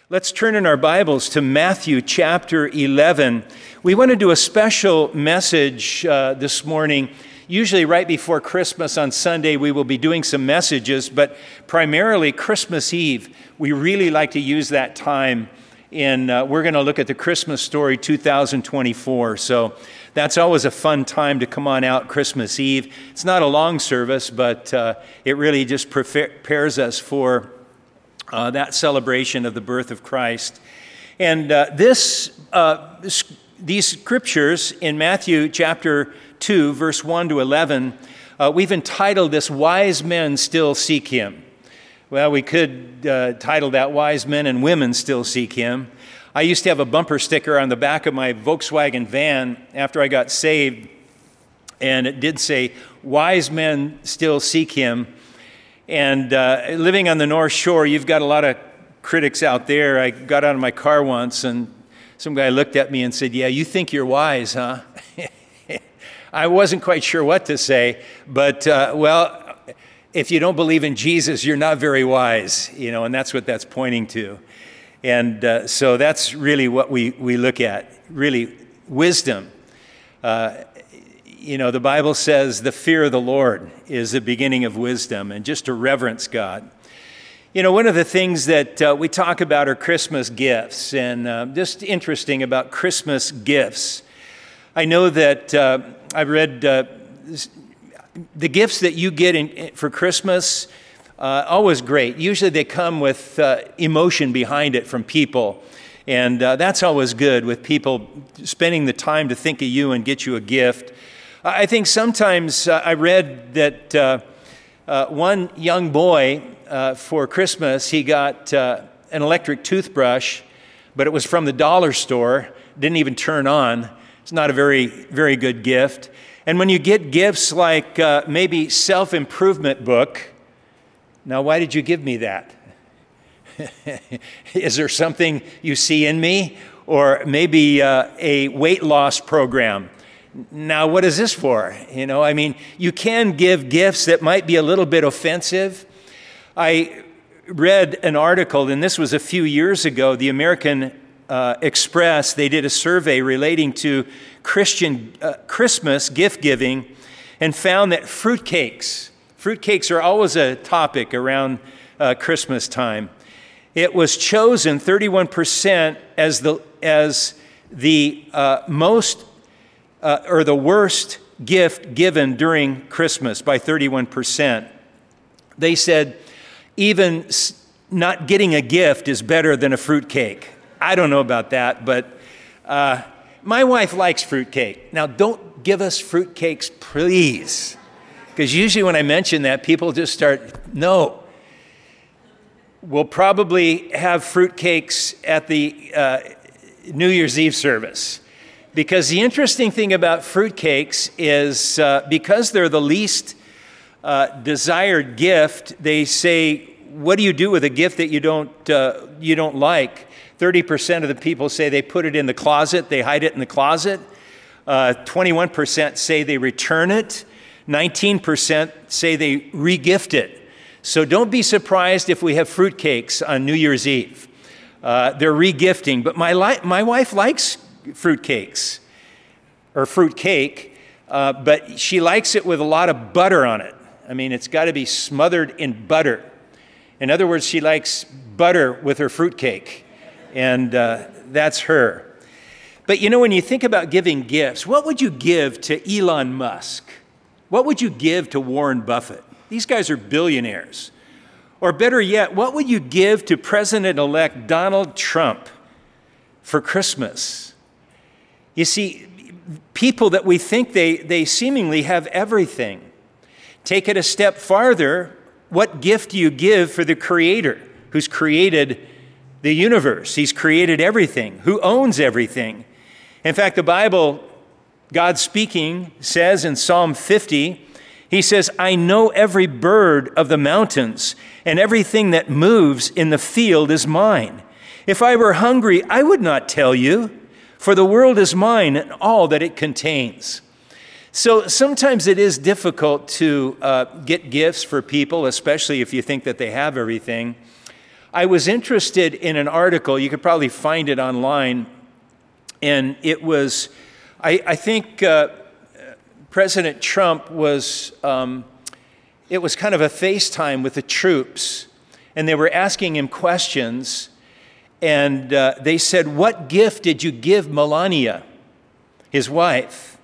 Let's turn in our Bibles to Matthew chapter 11. We want to do a special message this morning. Usually right before Christmas on Sunday, we will be doing some messages, but primarily Christmas Eve. We really like to use that time we're going to look at the Christmas story 2024. So that's always a fun time to come on out Christmas Eve. It's not a long service, but it really just prepares us for that celebration of the birth of Christ. And these scriptures in Matthew chapter 2, verse 1 to 11, we've entitled this, Wise Men Still Seek Him. Well, we could title that, Wise Men and Women Still Seek Him. I used to have a bumper sticker on the back of my Volkswagen van after I got saved, and it did say, Wise Men Still Seek Him. And living on the North Shore, you've got a lot of critics out there. I got out of my car once, and some guy looked at me and said, "Yeah, you think you're wise, huh?" I wasn't quite sure what to say, but, well, if you don't believe in Jesus, you're not very wise, and that's what that's pointing to. And so that's really what we look at, really, wisdom. The Bible says the fear of the Lord is the beginning of wisdom, and just to reverence God. One of the things that we talk about are Christmas gifts, and just interesting about Christmas gifts. I know that I've read the gifts that you get for Christmas, always great. Usually they come with emotion behind it from people, and that's always good with people spending the time to think of you and get you a gift. I think sometimes I read that one young boy for Christmas, he got an electric toothbrush, but it was from the dollar store, didn't even turn on. It's not a very, very good gift. And when you get gifts like maybe self-improvement book, now why did you give me that? Is there something you see in me? Or maybe a weight loss program? Now, what is this for? You can give gifts that might be a little bit offensive. I read an article, and this was a few years ago, the American Express, they did a survey relating to Christian Christmas gift giving and found that fruitcakes are always a topic around Christmas time. It was chosen 31% as the most or the worst gift given during Christmas by 31%. They said even not getting a gift is better than a fruitcake. I don't know about that, but my wife likes fruitcake. Now, don't give us fruitcakes, please, because usually when I mention that, people just start, no. We'll probably have fruitcakes at the New Year's Eve service. Because the interesting thing about fruitcakes is because they're the least desired gift, they say, what do you do with a gift that you don't like? 30% of the people say they put it in the closet, they hide it in the closet. 21% say they return it. 19% say they re-gift it. So don't be surprised if we have fruitcakes on New Year's Eve. They're re-gifting, but my wife likes fruitcakes, or fruitcake, but she likes it with a lot of butter on it. It's got to be smothered in butter. In other words, she likes butter with her fruitcake, and that's her. But when you think about giving gifts, what would you give to Elon Musk? What would you give to Warren Buffett? These guys are billionaires. Or better yet, what would you give to President-elect Donald Trump for Christmas? You see, people that we think they seemingly have everything. Take it a step farther. What gift do you give for the Creator who's created the universe? He's created everything, who owns everything. In fact, the Bible, God speaking, says in Psalm 50, he says, I know every bird of the mountains, and everything that moves in the field is mine. If I were hungry, I would not tell you, for the world is mine and all that it contains. So sometimes it is difficult to get gifts for people, especially if you think that they have everything. I was interested in an article, you could probably find it online, and it was, I think President Trump was, it was kind of a FaceTime with the troops, and they were asking him questions, and they said, "What gift did you give Melania, his wife?"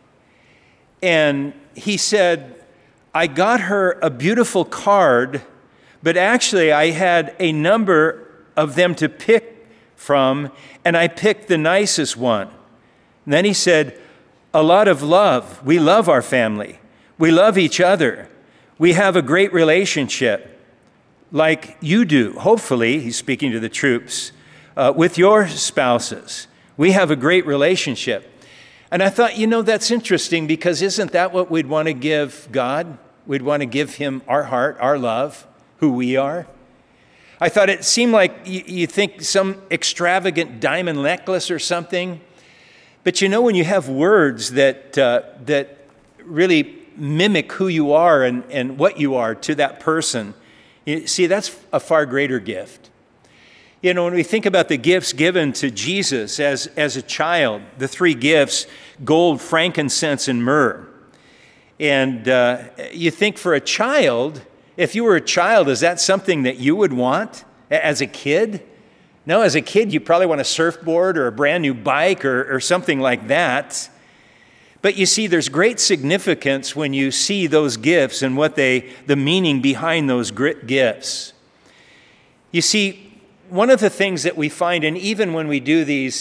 And he said, "I got her a beautiful card, but actually I had a number of them to pick from, and I picked the nicest one." And then he said, "A lot of love. We love our family. We love each other. We have a great relationship, like you do, hopefully," he's speaking to the troops, "with your spouses. We have a great relationship." And I thought, that's interesting, because isn't that what we'd want to give God? We'd want to give him our heart, our love, who we are. I thought it seemed like you think some extravagant diamond necklace or something. But when you have words that really mimic who you are and what you are to that person, see, that's a far greater gift. When we think about the gifts given to Jesus as a child, the three gifts, gold, frankincense, and myrrh. And you think for a child, if you were a child, is that something that you would want as a kid? No, as a kid, you probably want a surfboard or a brand new bike or something like that. But you see, there's great significance when you see those gifts and the meaning behind those gifts. You see, one of the things that we find, and even when we do these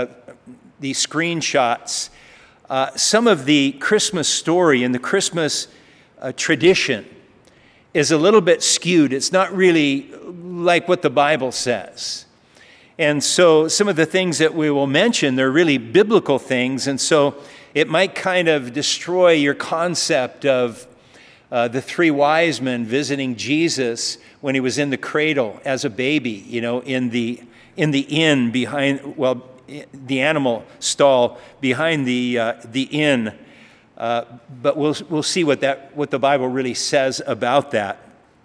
screenshots, some of the Christmas story and the Christmas tradition is a little bit skewed. It's not really like what the Bible says. And so some of the things that we will mention, they're really biblical things, and so it might kind of destroy your concept of the three wise men visiting Jesus when he was in the cradle as a baby, in the inn behind, the animal stall behind the inn. But we'll see what the Bible really says about that.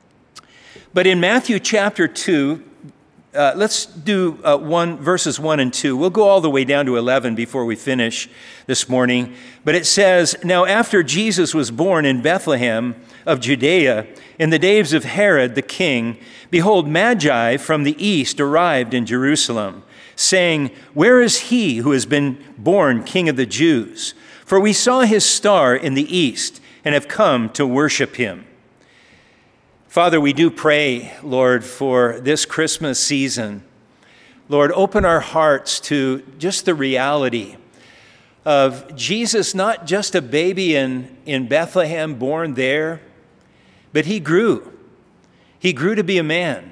But in Matthew chapter 2, let's do verses 1 and 2. We'll go all the way down to 11 before we finish this morning. But it says, "Now after Jesus was born in Bethlehem of Judea, in the days of Herod the king, behold, Magi from the east arrived in Jerusalem, saying, 'Where is he who has been born King of the Jews? For we saw his star in the east and have come to worship him.'" Father, we do pray, Lord, for this Christmas season. Lord, open our hearts to just the reality of Jesus, not just a baby in Bethlehem, born there, but he grew. He grew to be a man,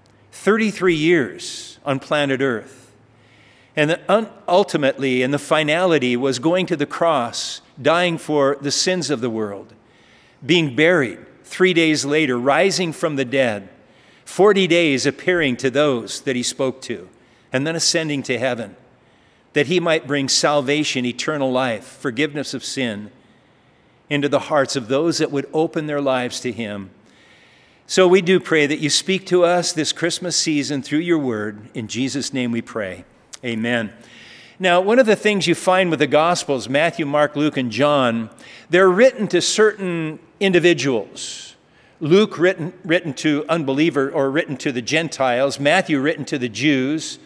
33 years on planet Earth. And ultimately, and the finality, was going to the cross, dying for the sins of the world, being buried, 3 days later, rising from the dead, 40 days appearing to those that he spoke to, and then ascending to heaven, that he might bring salvation, eternal life, forgiveness of sin into the hearts of those that would open their lives to him. So we do pray that you speak to us this Christmas season through your word. In Jesus' name we pray. Amen. Now, one of the things you find with the Gospels, Matthew, Mark, Luke, and John, they're written to certain individuals. Luke written to unbeliever, or written to the Gentiles. Matthew written to the Jews.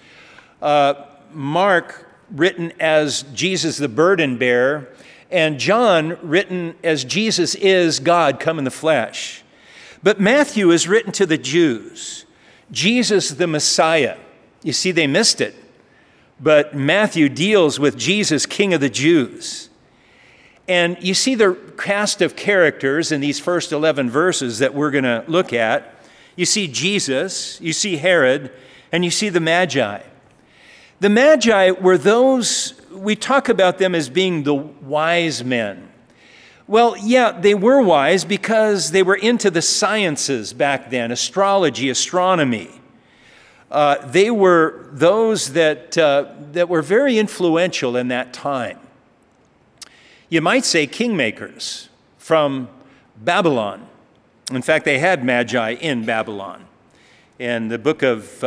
Mark written as Jesus the burden bearer. And John written as Jesus is God come in the flesh. But Matthew is written to the Jews. Jesus the Messiah. You see, they missed it. But Matthew deals with Jesus, King of the Jews. And you see the cast of characters in these first 11 verses that we're going to look at. You see Jesus, you see Herod, and you see the Magi. The Magi were those, we talk about them as being the wise men. Well, yeah, they were wise because they were into the sciences back then, astrology, astronomy. They were those that were very influential in that time. You might say kingmakers from Babylon. In fact, they had Magi in Babylon. And the book of,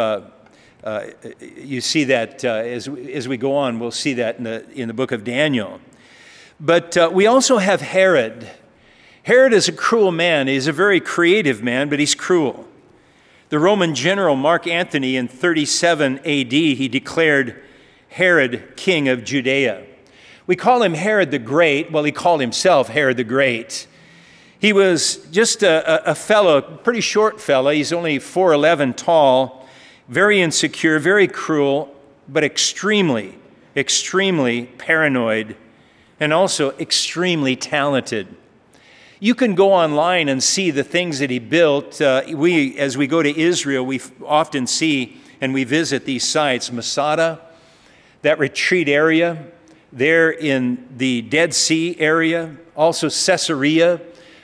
you see that as we go on, we'll see that in the book of Daniel. But we also have Herod. Herod is a cruel man. He's a very creative man, but he's cruel. The Roman general Mark Antony in 37 AD, he declared Herod king of Judea. We call him Herod the Great. Well, he called himself Herod the Great. He was just a fellow, pretty short fellow. He's only 4'11" tall, very insecure, very cruel, but extremely, extremely paranoid, and also extremely talented. You can go online and see the things that he built. As we go to Israel, we often see and we visit these sites, Masada, that retreat area, there in the Dead Sea area, also Caesarea,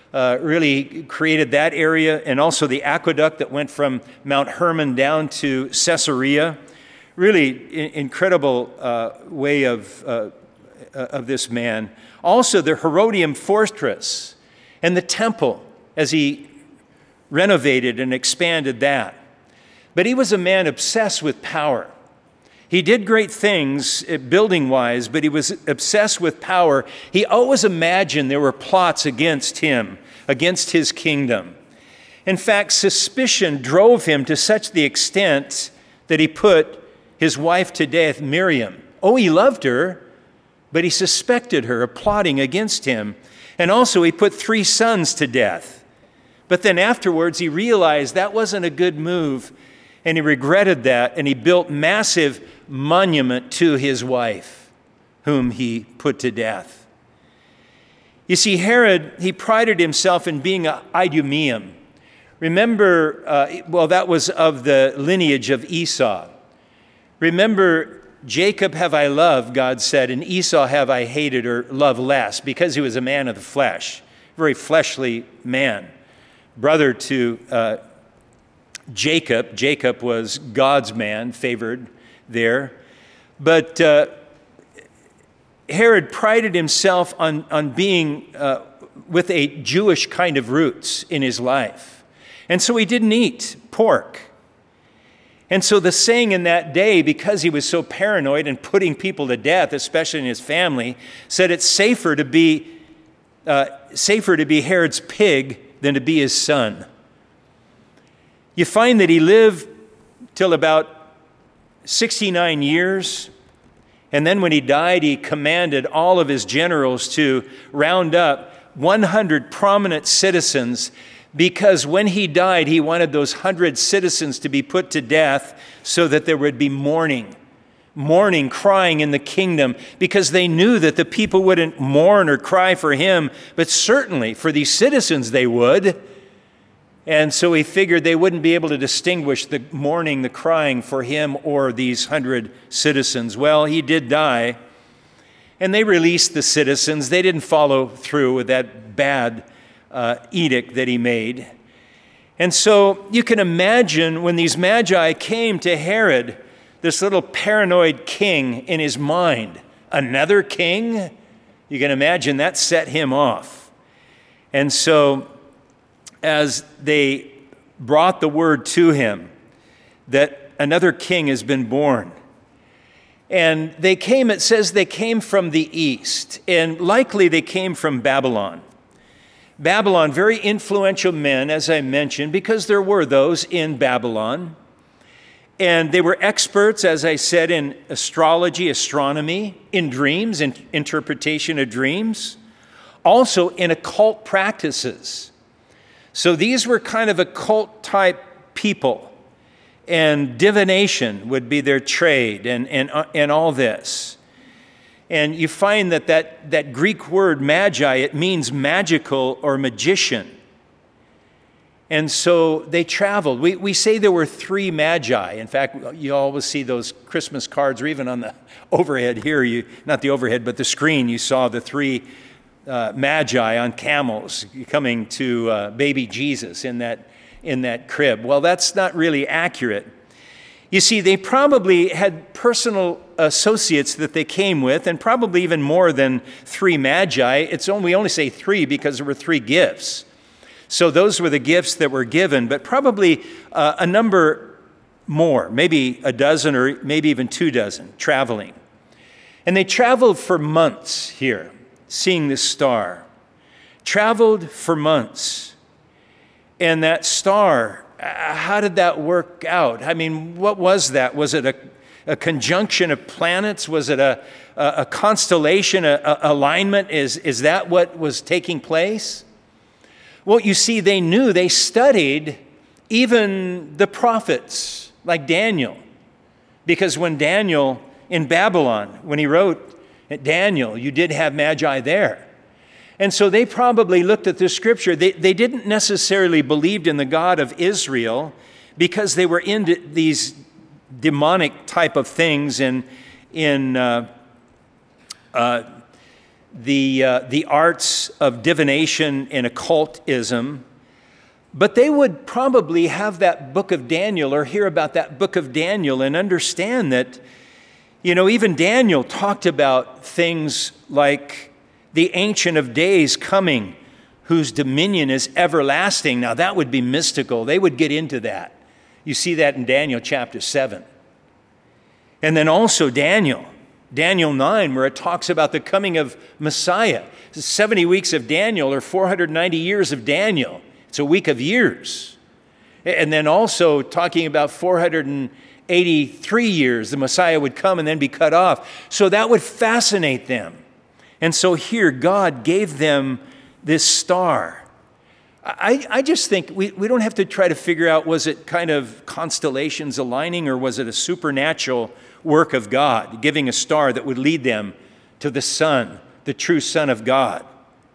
really created that area, and also the aqueduct that went from Mount Hermon down to Caesarea. Really incredible way of this man. Also the Herodium fortress and the temple as he renovated and expanded that. But he was a man obsessed with power. He did great things building-wise, but he was obsessed with power. He always imagined there were plots against him, against his kingdom. In fact, suspicion drove him to such the extent that he put his wife to death, Miriam. Oh, he loved her, but he suspected her of plotting against him. And also he put 3 sons to death. But then afterwards he realized that wasn't a good move, and he regretted that, and he built massive monument to his wife, whom he put to death. You see, Herod, he prided himself in being an Idumean. Remember, that was of the lineage of Esau. Remember, Jacob have I loved, God said, and Esau have I hated or loved less, because he was a man of the flesh, very fleshly man. Brother to Jacob. Jacob was God's man, favored there. But Herod prided himself on being with a Jewish kind of roots in his life. And so he didn't eat pork. And so the saying in that day, because he was so paranoid and putting people to death, especially in his family, said it's safer to be Herod's pig than to be his son. You find that he lived till about 69 years, and then when he died, he commanded all of his generals to round up 100 prominent citizens, because when he died, he wanted those 100 citizens to be put to death so that there would be mourning, crying in the kingdom, because they knew that the people wouldn't mourn or cry for him, but certainly for these citizens they would. And so he figured they wouldn't be able to distinguish the mourning, the crying for him or these 100 citizens. Well, he did die, and they released the citizens. They didn't follow through with that bad edict that he made. And so you can imagine when these magi came to Herod, this little paranoid king in his mind, another king? You can imagine that set him off. And so as they brought the word to him that another king has been born, and they came, it says they came from the east, and likely they came from Babylon. Babylon, very influential men, as I mentioned, because there were those in Babylon. And they were experts, as I said, in astrology, astronomy, in dreams, in interpretation of dreams, also in occult practices. So these were kind of occult type people, and divination would be their trade, and all this. And you find that Greek word magi, it means magical or magician. And so they traveled. We say there were 3 magi. In fact, you always see those Christmas cards, or even on the overhead here, not the overhead, but the screen, you saw the 3 magi on camels coming to baby Jesus in that crib. Well, that's not really accurate. You see, they probably had personal associates that they came with, and probably even more than 3 magi. We only say 3 because there were 3 gifts. So those were the gifts that were given, but probably a number more, maybe a dozen or maybe even 24, traveling. And they traveled for months here, seeing this star. Traveled for months. And that star, how did that work out? I mean, what was that? Was it a conjunction of planets? Was it a constellation, a alignment? Is that what was taking place? Well, you see, they studied even the prophets, like Daniel. Because when Daniel, in Babylon, when he wrote Daniel, you did have Magi there. And so they probably looked at the scripture. They didn't necessarily believe in the God of Israel because they were into these demonic type of things in the arts of divination and occultism. But they would probably have that book of Daniel or hear about that book of Daniel and understand that, even Daniel talked about things like the Ancient of Days coming, whose dominion is everlasting. Now that would be mystical. They would get into that. You see that in Daniel chapter 7. And then also Daniel 9, where it talks about the coming of Messiah. 70 weeks of Daniel or 490 years of Daniel. It's a week of years. And then also talking about 483 years, the Messiah would come and then be cut off. So that would fascinate them. And so here God gave them this star. I just think we don't have to try to figure out, was it kind of constellations aligning or was it a supernatural work of God, giving a star that would lead them to the Son, the true Son of God.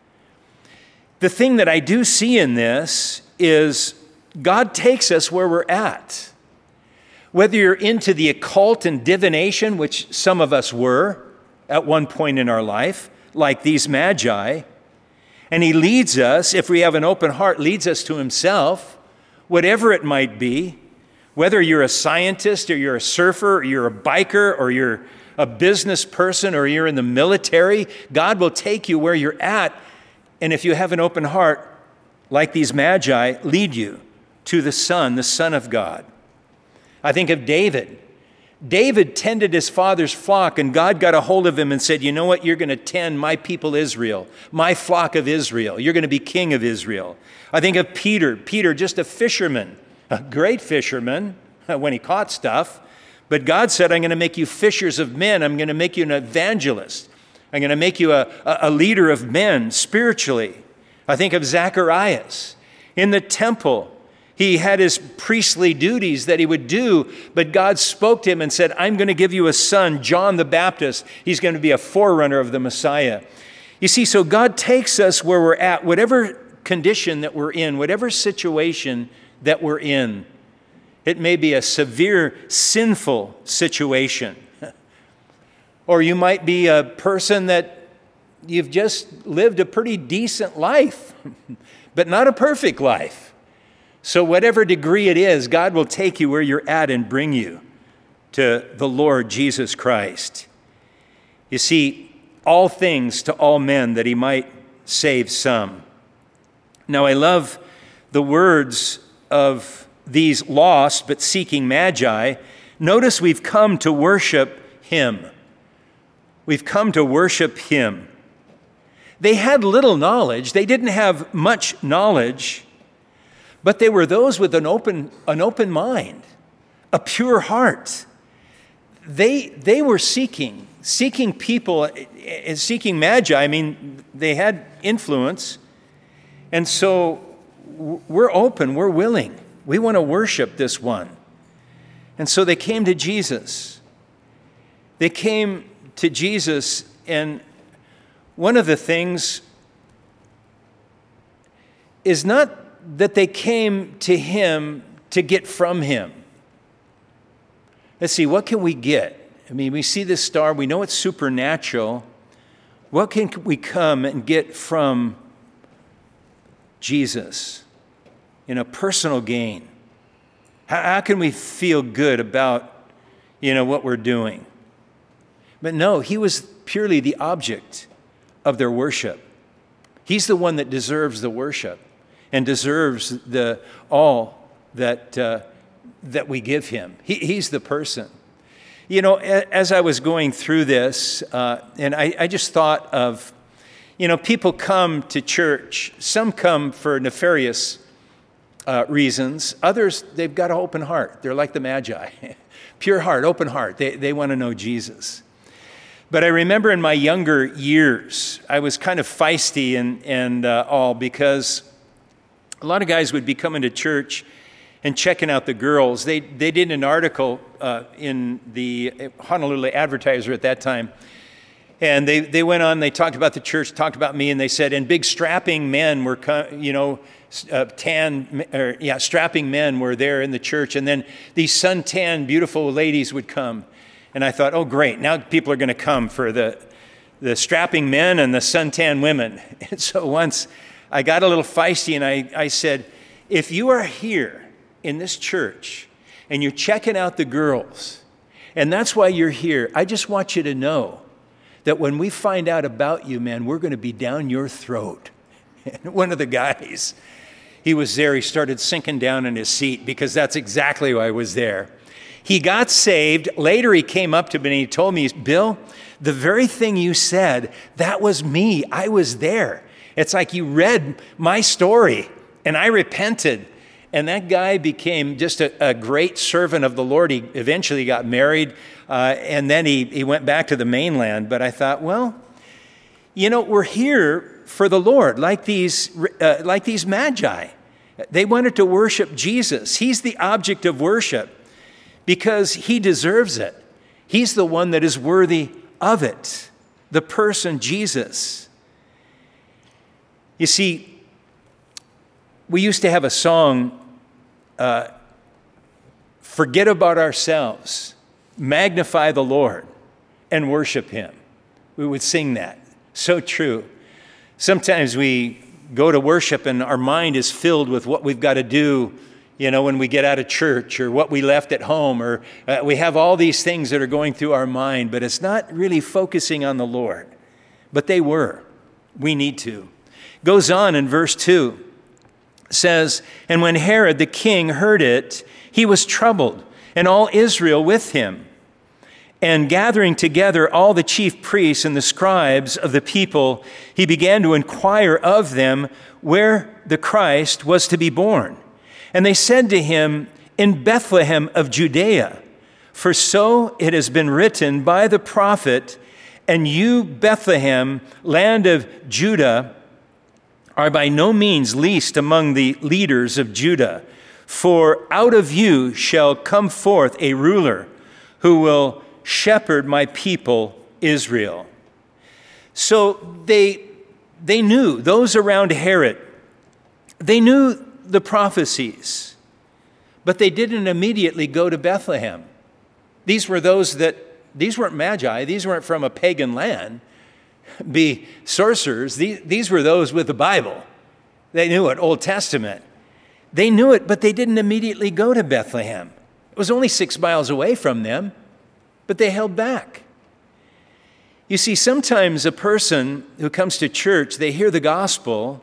The thing that I do see in this is God takes us where we're at. Whether you're into the occult and divination, which some of us were at one point in our life, like these Magi, and he leads us, if we have an open heart, leads us to himself, whatever it might be, whether you're a scientist or you're a surfer or you're a biker or you're a business person or you're in the military, God will take you where you're at, and if you have an open heart, like these Magi, lead you to the Son of God. I think of David. David tended his father's flock, and God got a hold of him and said, you know what, you're going to tend my people Israel, my flock of Israel. You're going to be king of Israel. I think of Peter, just a fisherman, a great fisherman when he caught stuff. But God said, I'm going to make you fishers of men. I'm going to make you an evangelist. I'm going to make you a leader of men spiritually. I think of Zacharias in the temple. He had his priestly duties that he would do, but God spoke to him and said, I'm going to give you a son, John the Baptist. He's going to be a forerunner of the Messiah. You see, so God takes us where we're at, whatever condition that we're in, whatever situation that we're in. It may be a severe, sinful situation. Or you might be a person that you've just lived a pretty decent life, but not a perfect life. So whatever degree it is, God will take you where you're at and bring you to the Lord Jesus Christ. You see, all things to all men that he might save some. Now I love the words of these lost but seeking Magi. Notice we've come to worship him. We've come to worship him. They had little knowledge. They didn't have much knowledge. But they were those with an open mind, a pure heart. They were seeking people, seeking Magi. I mean, they had influence. And so we're open, we're willing. We want to worship this one. And so they came to Jesus. They came to Jesus, and one of the things is not that they came to him to get from him. Let's see, what can we get? I mean, we see this star, we know it's supernatural. What can we come and get from Jesus in a personal gain? How can we feel good about, what we're doing? But no, he was purely the object of their worship. He's the one that deserves the worship. and deserves all that we give him. He's the person. You know, as I was going through this, and I just thought of, you know, people come to church. Some come for nefarious reasons. Others, they've got an open heart. They're like the Magi. Pure heart, open heart. They want to know Jesus. But I remember in my younger years, I was kind of feisty and all, because a lot of guys would be coming to church and checking out the girls. They did an article in the Honolulu Advertiser at that time, and they went on, they talked about the church, talked about me, and they said, and big strapping men were, strapping men were there in the church, and then these suntan, beautiful ladies would come. And I thought, oh, great, now people are going to come for the strapping men and the suntan women. And so once I got a little feisty, and I said, if you are here in this church and you're checking out the girls, and that's why you're here, I just want you to know that when we find out about you, man, we're going to be down your throat. And one of the guys, he was there, he started sinking down in his seat, because that's exactly why I was there. He got saved. Later he came up to me and he told me, Bill, the very thing you said, that was me. I was there. It's like you read my story, and I repented. And that guy became just a great servant of the Lord. He eventually got married, and then he went back to the mainland. But I thought, well, you know, we're here for the Lord, like these Magi. They wanted to worship Jesus. He's the object of worship because he deserves it. He's the one that is worthy of it, the person Jesus. You see, we used to have a song, forget about ourselves, magnify the Lord, and worship him. We would sing that. So true. Sometimes we go to worship and our mind is filled with what we've got to do, you know, when we get out of church, or what we left at home, or we have all these things that are going through our mind, but it's not really focusing on the Lord. But they were. We need to. Goes on in verse 2. Says, and when Herod the king heard it, he was troubled, and all Israel with him. And gathering together all the chief priests and the scribes of the people, he began to inquire of them where the Christ was to be born. And they said to him, in Bethlehem of Judea, for so it has been written by the prophet, and you, Bethlehem, land of Judah, are by no means least among the leaders of Judah, for out of you shall come forth a ruler who will shepherd my people Israel. So they knew, those around Herod, they knew the prophecies, but they didn't immediately go to Bethlehem. These weren't Magi, these weren't from a pagan land. Be sorcerers. These were those with the Bible. They knew it, Old Testament. They knew it, but they didn't immediately go to Bethlehem. It was only 6 miles away from them, but they held back. You see, sometimes a person who comes to church, they hear the gospel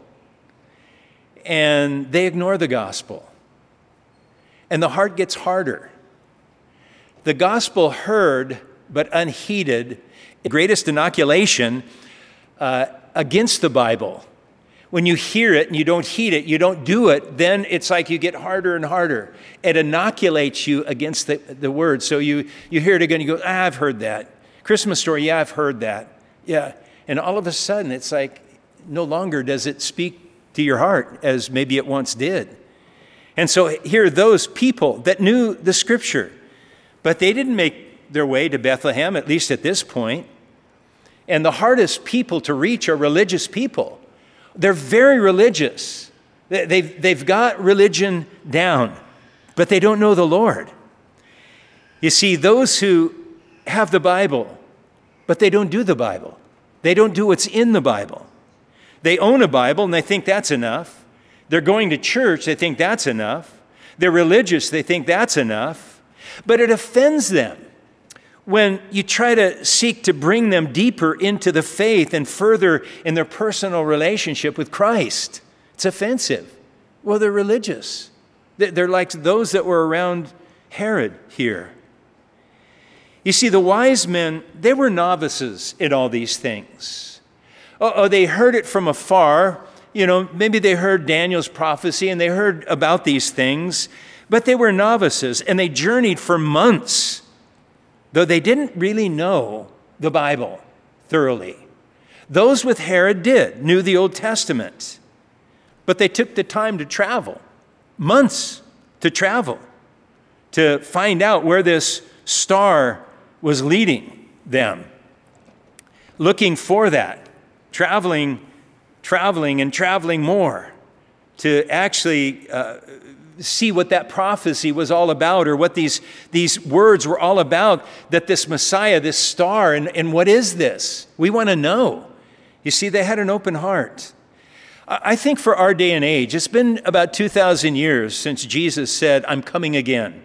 and they ignore the gospel. And the heart gets harder. The gospel heard but unheeded, the greatest inoculation against the Bible. When you hear it and you don't heed it, you don't do it, then it's like you get harder and harder. It inoculates you against the word. So you hear it again, you go, I've heard that. Christmas story, yeah, I've heard that. Yeah. And all of a sudden, it's like no longer does it speak to your heart as maybe it once did. And so here are those people that knew the scripture, but they didn't make their way to Bethlehem, at least at this point. And the hardest people to reach are religious people. They're very religious. They've got religion down, but they don't know the Lord. You see, those who have the Bible, but they don't do the Bible. They don't do what's in the Bible. They own a Bible and they think that's enough. They're going to church, they think that's enough. They're religious, they think that's enough. But it offends them when you try to seek to bring them deeper into the faith and further in their personal relationship with Christ. It's offensive. Well, they're religious. They're like those that were around Herod here. You see, the wise men, they were novices in all these things. Oh, they heard it from afar. Maybe they heard Daniel's prophecy and they heard about these things, but they were novices and they journeyed for months, though they didn't really know the Bible thoroughly. Those with Herod knew the Old Testament, but they took the time to travel, months to travel, to find out where this star was leading them, looking for that, traveling more to actually see what that prophecy was all about, or what these words were all about, that this Messiah, this star, and what is this? We want to know. You see, they had an open heart. I think for our day and age, it's been about 2,000 years since Jesus said, "I'm coming again."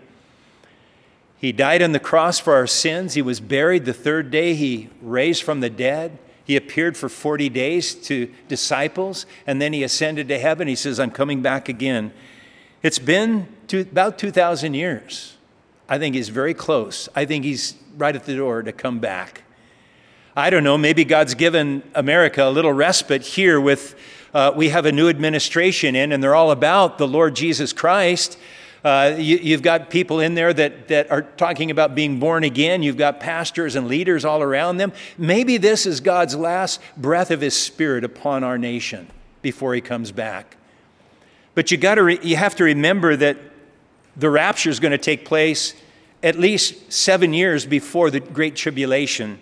He died on the cross for our sins. He was buried. The third day, he raised from the dead. He appeared for 40 days to disciples, and then he ascended to heaven. He says, "I'm coming back again." It's been about 2,000 years. I think he's very close. I think he's right at the door to come back. I don't know, maybe God's given America a little respite here with, we have a new administration in, and they're all about the Lord Jesus Christ. You've got people in there that are talking about being born again. You've got pastors and leaders all around them. Maybe this is God's last breath of his Spirit upon our nation before he comes back. But you have to remember that the rapture is going to take place at least 7 years before the Great Tribulation,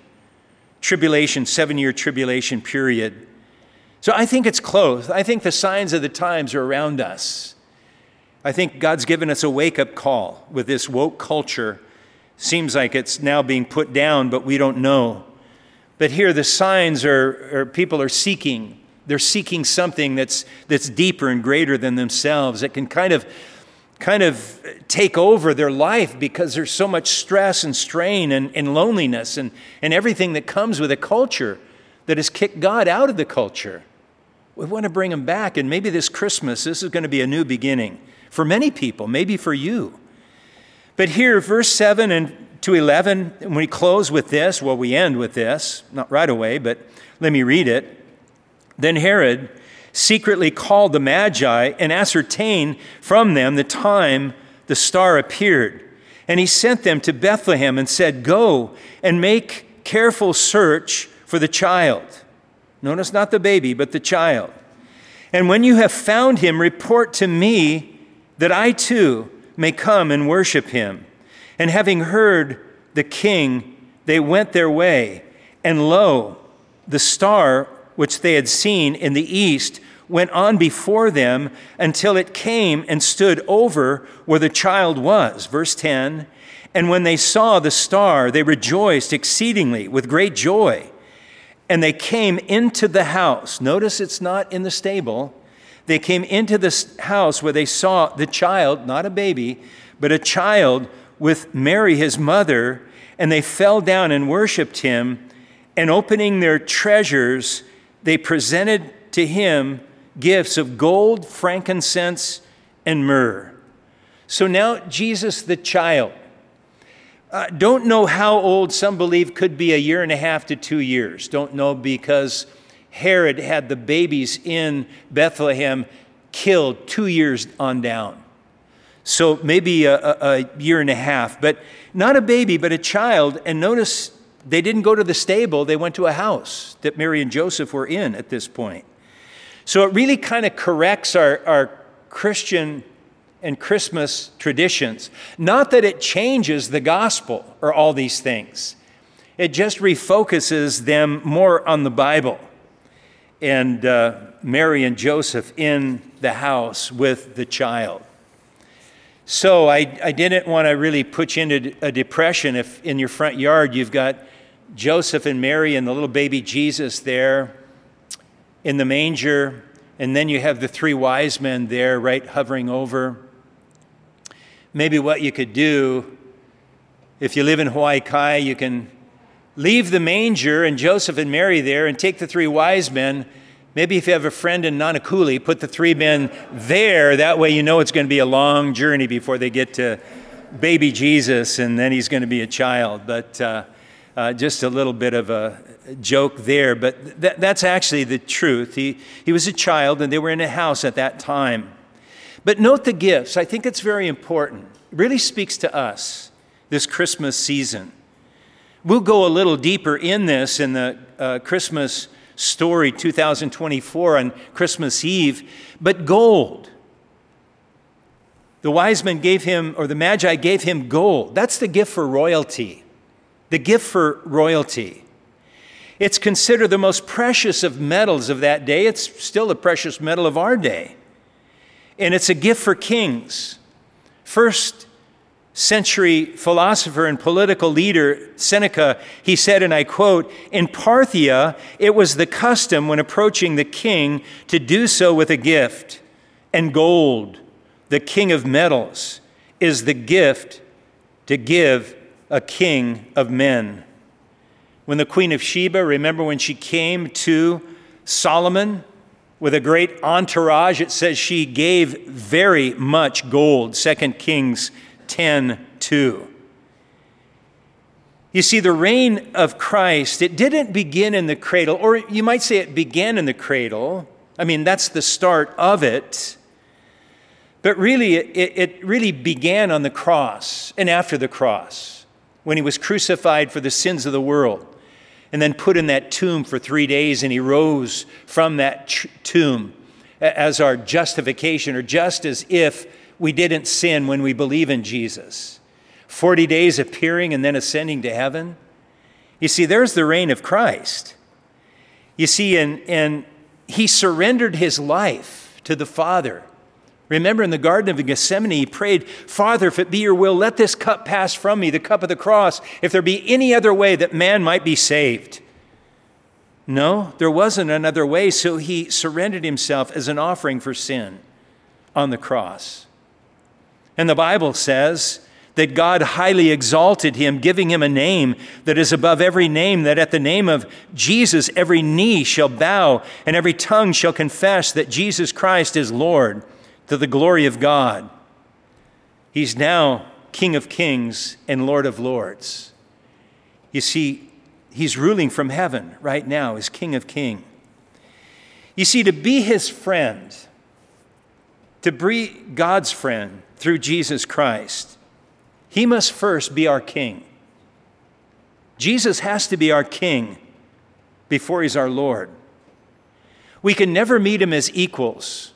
7-year tribulation period. So I think it's close. I think the signs of the times are around us. I think God's given us a wake-up call with this woke culture. Seems like it's now being put down, but we don't know. But here the signs are people are seeking. They're seeking something that's deeper and greater than themselves. It can kind of take over their life because there's so much stress and strain and loneliness and everything that comes with a culture that has kicked God out of the culture. We want to bring him back, and maybe this Christmas, this is going to be a new beginning for many people, maybe for you. But here, verse 7 and to 11, when we close with this, well, we end with this, not right away, but let me read it. Then Herod secretly called the Magi and ascertained from them the time the star appeared. And he sent them to Bethlehem and said, "Go and make careful search for the child." Notice not the baby, but the child. "And when you have found him, report to me, that I too may come and worship him." And having heard the king, they went their way. And lo, the star which they had seen in the east went on before them until it came and stood over where the child was. Verse 10, "And when they saw the star, they rejoiced exceedingly with great joy. And they came into the house." Notice it's not in the stable. They came into the house where they saw the child, not a baby, but a child with Mary, his mother, and they fell down and worshiped him. And opening their treasures, they presented to him gifts of gold, frankincense, and myrrh. So now Jesus the child. Don't know how old, some believe could be 1.5 to 2 years. Don't know, because Herod had the babies in Bethlehem killed 2 years on down. So maybe a 1.5 years, but not a baby, but a child. And notice they didn't go to the stable. They went to a house that Mary and Joseph were in at this point. So it really kind of corrects our Christian and Christmas traditions. Not that it changes the gospel or all these things. It just refocuses them more on the Bible and Mary and Joseph in the house with the child. So I didn't want to really put you into a depression if in your front yard you've got Joseph and Mary and the little baby Jesus there in the manger, and then you have the 3 wise men there, right, hovering over. Maybe what you could do, if you live in Hawaii Kai, you can leave the manger and Joseph and Mary there and take the 3 wise men, Maybe if you have a friend in Nanakuli, put the 3 men there. That way you know it's going to be a long journey before they get to baby Jesus, and then he's going to be a child. But just a little bit of a joke there. But that's actually the truth. He was a child, and they were in a house at that time. But note the gifts. I think it's very important. It really speaks to us this Christmas season. We'll go a little deeper in this in the Christmas story 2024 on Christmas Eve. But gold. The wise men gave him, or the Magi gave him gold. That's the gift for royalty. The gift for royalty. It's considered the most precious of metals of that day. It's still a precious metal of our day. And it's a gift for kings. First century philosopher and political leader Seneca, he said, and I quote, "In Parthia, it was the custom when approaching the king to do so with a gift. And gold, the king of metals, is the gift to give a king of men." When the Queen of Sheba, remember when she came to Solomon with a great entourage, it says she gave very much gold, 2 Kings 10:2. You see, the reign of Christ, it didn't begin in the cradle, or you might say it began in the cradle. I mean, that's the start of it. But really, it really began on the cross and after the cross, when he was crucified for the sins of the world and then put in that tomb for 3 days, and he rose from that tomb as our justification, or just as if we didn't sin when we believe in Jesus. 40 days appearing and then ascending to heaven. You see, there's the reign of Christ. You see, and he surrendered his life to the Father. Remember in the Garden of Gethsemane, he prayed, "Father, if it be your will, let this cup pass from me, the cup of the cross, if there be any other way that man might be saved." No, there wasn't another way, so he surrendered himself as an offering for sin on the cross. And the Bible says that God highly exalted him, giving him a name that is above every name, that at the name of Jesus every knee shall bow and every tongue shall confess that Jesus Christ is Lord, to the glory of God. He's now King of Kings and Lord of Lords. You see, he's ruling from heaven right now as King of Kings. You see, to be his friend, to be God's friend through Jesus Christ, he must first be our King. Jesus has to be our King before he's our Lord. We can never meet him as equals.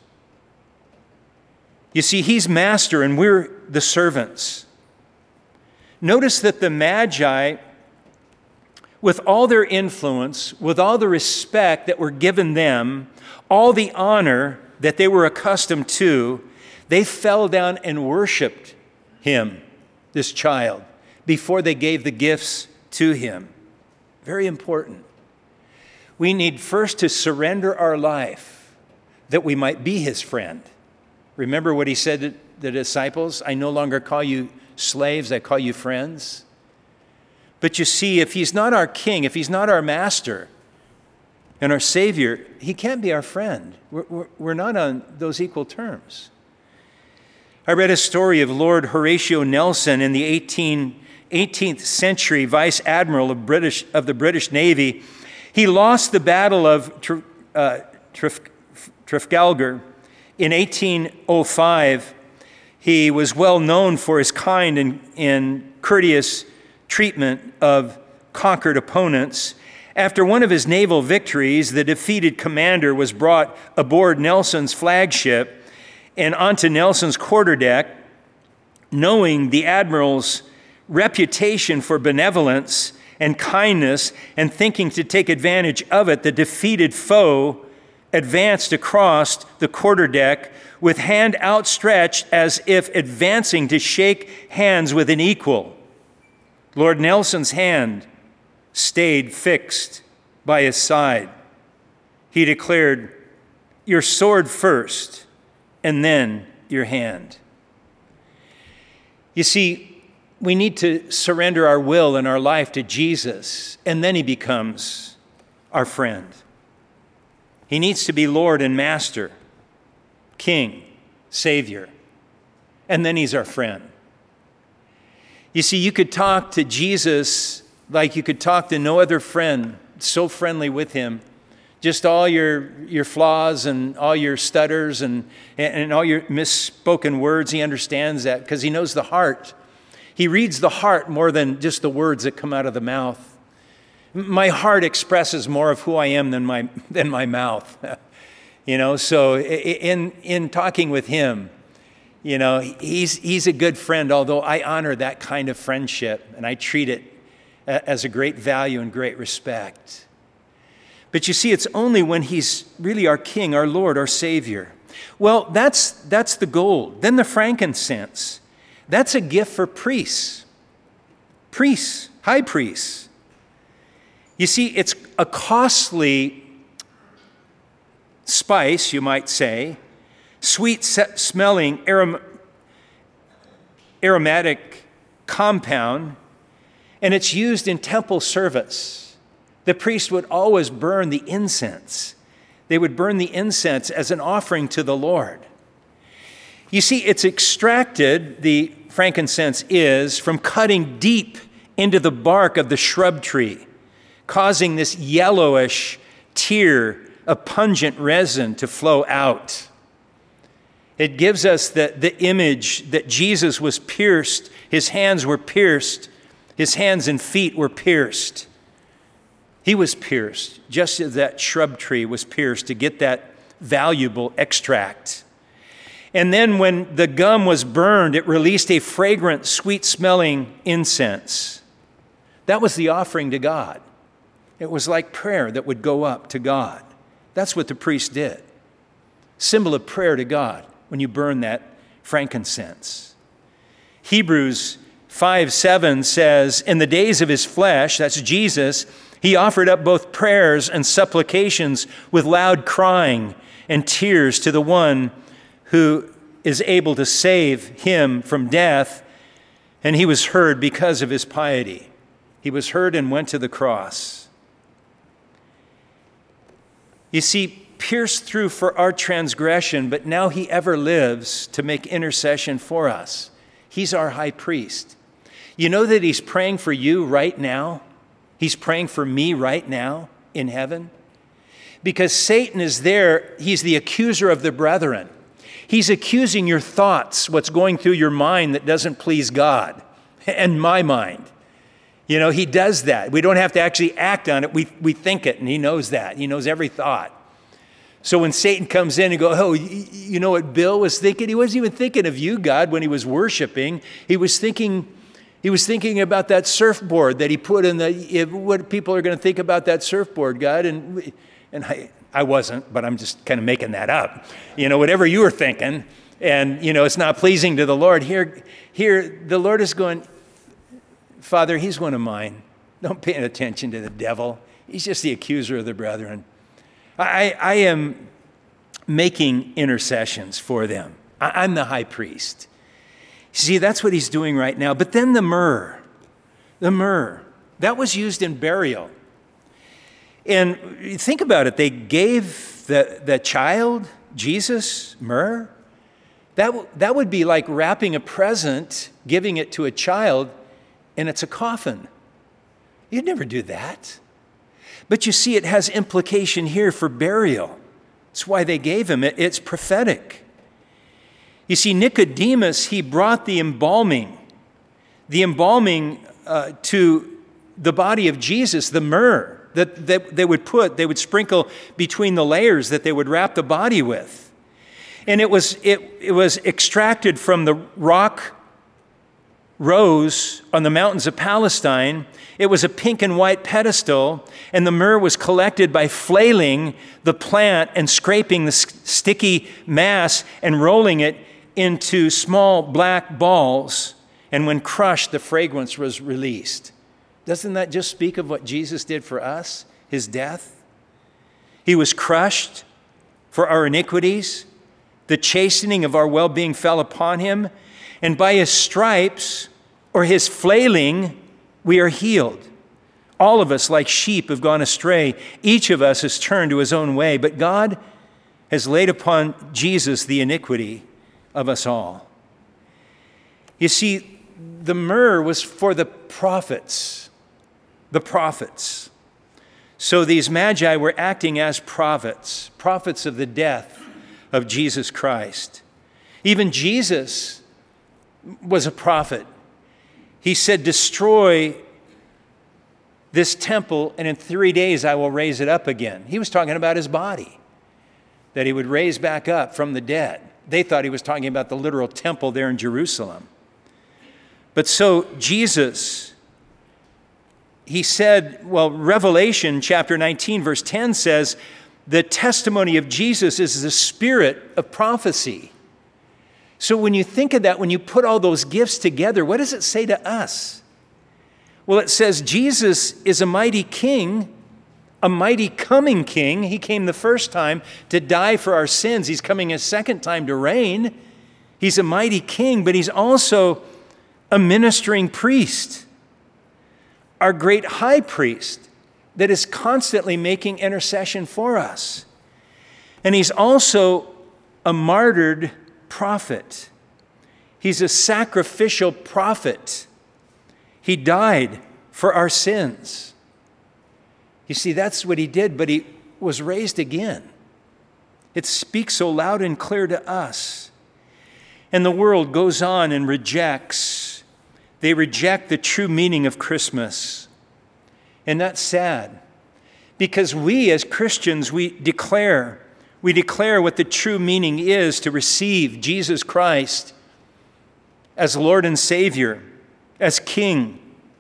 You see, he's master and we're the servants. Notice that the Magi, with all their influence, with all the respect that were given them, all the honor that they were accustomed to, they fell down and worshiped him, this child, before they gave the gifts to him. Very important. We need first to surrender our life that we might be his friend. Remember what he said to the disciples? "I no longer call you slaves, I call you friends." But you see, if he's not our king, if he's not our master and our savior, he can't be our friend. We're not on those equal terms. I read a story of Lord Horatio Nelson in the 18th century, Vice Admiral of the British Navy. He lost the Battle of Trafalgar in 1805. He was well known for his kind and courteous treatment of conquered opponents. After one of his naval victories, the defeated commander was brought aboard Nelson's flagship and onto Nelson's quarterdeck. Knowing the admiral's reputation for benevolence and kindness and thinking to take advantage of it, the defeated foe advanced across the quarterdeck with hand outstretched as if advancing to shake hands with an equal. Lord Nelson's hand stayed fixed by his side. He declared, "Your sword first, and then your hand." You see, we need to surrender our will and our life to Jesus, and then he becomes our friend. He needs to be Lord and Master, King, Savior. And then he's our friend. You see, you could talk to Jesus like you could talk to no other friend, so friendly with him. Just all your flaws and all your stutters and all your misspoken words, he understands that because he knows the heart. He reads the heart more than just the words that come out of the mouth. My heart expresses more of who I am than my mouth. So in talking with him, he's a good friend, although I honor that kind of friendship and I treat it as a great value and great respect. But you see, it's only when he's really our King, our Lord, our Savior. Well, that's the gold. Then the frankincense. That's a gift for priests. Priests, high priests. You see, it's a costly spice, you might say, sweet-smelling aromatic compound, and it's used in temple service. The priest would always burn the incense. They would burn the incense as an offering to the Lord. You see, it's extracted, the frankincense is, from cutting deep into the bark of the shrub tree, causing this yellowish tear of pungent resin to flow out. It gives us the image that Jesus was pierced, his hands were pierced, his hands and feet were pierced. He was pierced, just as that shrub tree was pierced to get that valuable extract. And then when the gum was burned, it released a fragrant, sweet-smelling incense. That was the offering to God. It was like prayer that would go up to God. That's what the priest did. Symbol of prayer to God when you burn that frankincense. Hebrews 5:7 says, in the days of his flesh, that's Jesus, he offered up both prayers and supplications with loud crying and tears to the one who is able to save him from death, and he was heard because of his piety. He was heard and went to the cross. You see, pierced through for our transgression, but now he ever lives to make intercession for us. He's our high priest. You know that he's praying for you right now? He's praying for me right now in heaven. Because Satan is there, he's the accuser of the brethren. He's accusing your thoughts, what's going through your mind that doesn't please God and my mind. He does that. We don't have to actually act on it. We think it, and he knows that. He knows every thought. So when Satan comes in and goes, oh, you know what Bill was thinking? He wasn't even thinking of you, God, when he was worshiping. He was thinking about that surfboard that he put in what people are going to think about that surfboard, God. And I wasn't, but I'm just kind of making that up. Whatever you were thinking, and, it's not pleasing to the Lord. Here, the Lord is going, Father, he's one of mine. Don't pay attention to the devil. He's just the accuser of the brethren. I am making intercessions for them. I'm the high priest. See, that's what he's doing right now. But then the myrrh, that was used in burial. And think about it. They gave the child, Jesus, myrrh. That would be like wrapping a present, giving it to a child, and it's a coffin. You'd never do that. But you see, it has implication here for burial. That's why they gave him it. It's prophetic. You see, Nicodemus, he brought the embalming to the body of Jesus, the myrrh that they would sprinkle between the layers that they would wrap the body with. And it was extracted from the rock rose on the mountains of Palestine. It was a pink and white pedestal, and the myrrh was collected by flailing the plant and scraping the sticky mass and rolling it into small black balls. And when crushed, the fragrance was released. Doesn't that just speak of what Jesus did for us, his death? He was crushed for our iniquities. The chastening of our well-being fell upon him, and by his stripes, or his flailing, we are healed. All of us, like sheep, have gone astray. Each of us has turned to his own way, but God has laid upon Jesus the iniquity of us all. You see, the myrrh was for the prophets. The prophets. So these magi were acting as prophets of the death of Jesus Christ. Even Jesus was a prophet. He said, destroy this temple, and in 3 days I will raise it up again. He was talking about his body, that he would raise back up from the dead. They thought he was talking about the literal temple there in Jerusalem. But so Jesus, he said, Revelation chapter 19, verse 10 says, the testimony of Jesus is the spirit of prophecy. So when you think of that, when you put all those gifts together, what does it say to us? Well, it says Jesus is a mighty king, a mighty coming king. He came the first time to die for our sins. He's coming a second time to reign. He's a mighty king, but he's also a ministering priest, our great high priest that is constantly making intercession for us. And he's also a martyred prophet. He's a sacrificial prophet. He died for our sins. You see, that's what he did, but he was raised again. It speaks so loud and clear to us. And the world goes on and rejects. They reject the true meaning of Christmas. And that's sad, because we as Christians, we declare what the true meaning is to receive Jesus Christ as Lord and Savior, as King,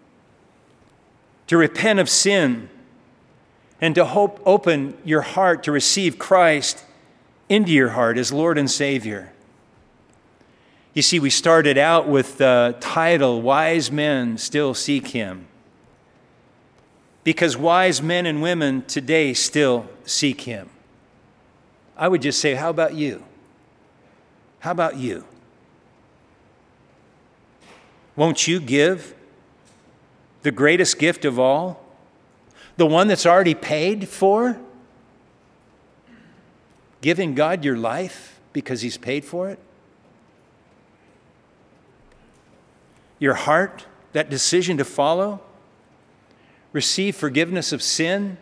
to repent of sin, and to open your heart to receive Christ into your heart as Lord and Savior. You see, we started out with the title, Wise Men Still Seek Him, because wise men and women today still seek him. I would just say, how about you? How about you? Won't you give the greatest gift of all? The one that's already paid for? Giving God your life because he's paid for it? Your heart, that decision to follow? Receive forgiveness of sin?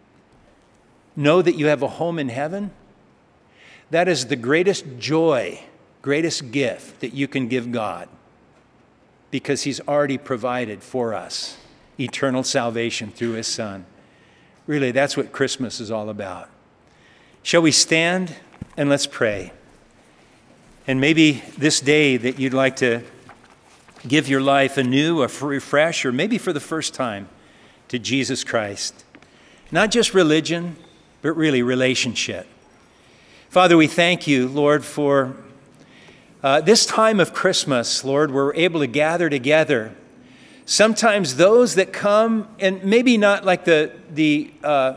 Know that you have a home in heaven? That is the greatest joy, greatest gift that you can give God, because he's already provided for us eternal salvation through his Son. Really, that's what Christmas is all about. Shall we stand and let's pray? And maybe this day that you'd like to give your life anew, a refresh, or maybe for the first time, to Jesus Christ. Not just religion, but really relationship. Father, we thank you, Lord, for this time of Christmas, Lord, we're able to gather together. Sometimes those that come, and maybe not like the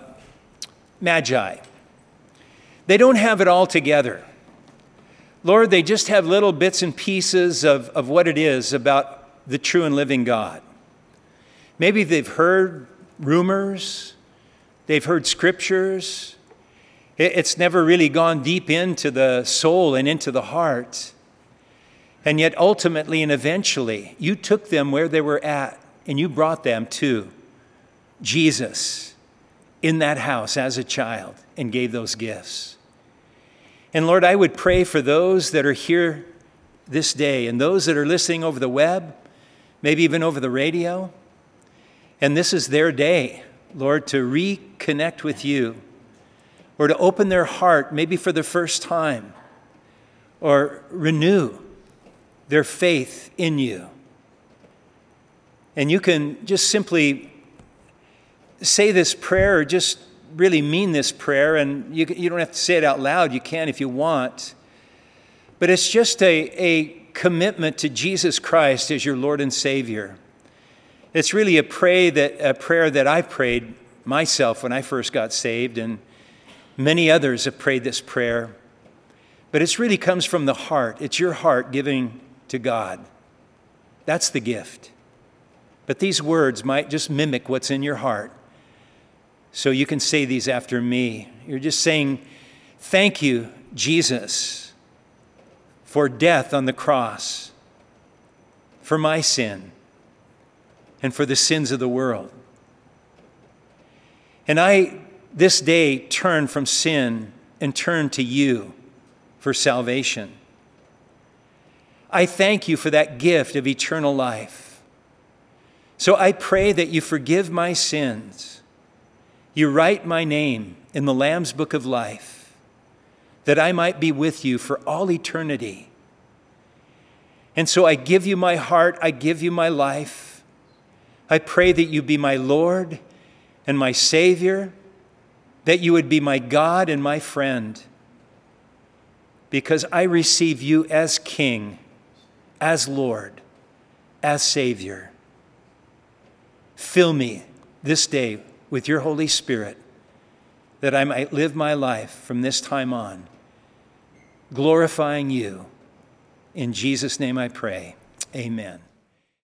Magi, they don't have it all together. Lord, they just have little bits and pieces of what it is about the true and living God. Maybe they've heard rumors, they've heard scriptures. It's never really gone deep into the soul and into the heart. And yet ultimately and eventually, you took them where they were at and you brought them to Jesus in that house as a child and gave those gifts. And Lord, I would pray for those that are here this day and those that are listening over the web, maybe even over the radio. And this is their day, Lord, to reconnect with you, or to open their heart, maybe for the first time, or renew their faith in you. And you can just simply say this prayer, or just really mean this prayer, and you don't have to say it out loud. You can if you want. But it's just a commitment to Jesus Christ as your Lord and Savior. It's really a prayer that I prayed myself when I first got saved, and many others have prayed this prayer. But it really comes from the heart. It's your heart giving to God. That's the gift. But these words might just mimic what's in your heart. So you can say these after me. You're just saying, thank you, Jesus, for death on the cross, for my sin, and for the sins of the world. And I, this day, turn from sin and turn to you for salvation. I thank you for that gift of eternal life. So I pray that you forgive my sins. You write my name in the Lamb's Book of Life, that I might be with you for all eternity. And so I give you my heart, I give you my life. I pray that you be my Lord and my Savior, that you would be my God and my friend, because I receive you as King, as Lord, as Savior. Fill me this day with your Holy Spirit, that I might live my life from this time on, glorifying you. In Jesus' name I pray, amen.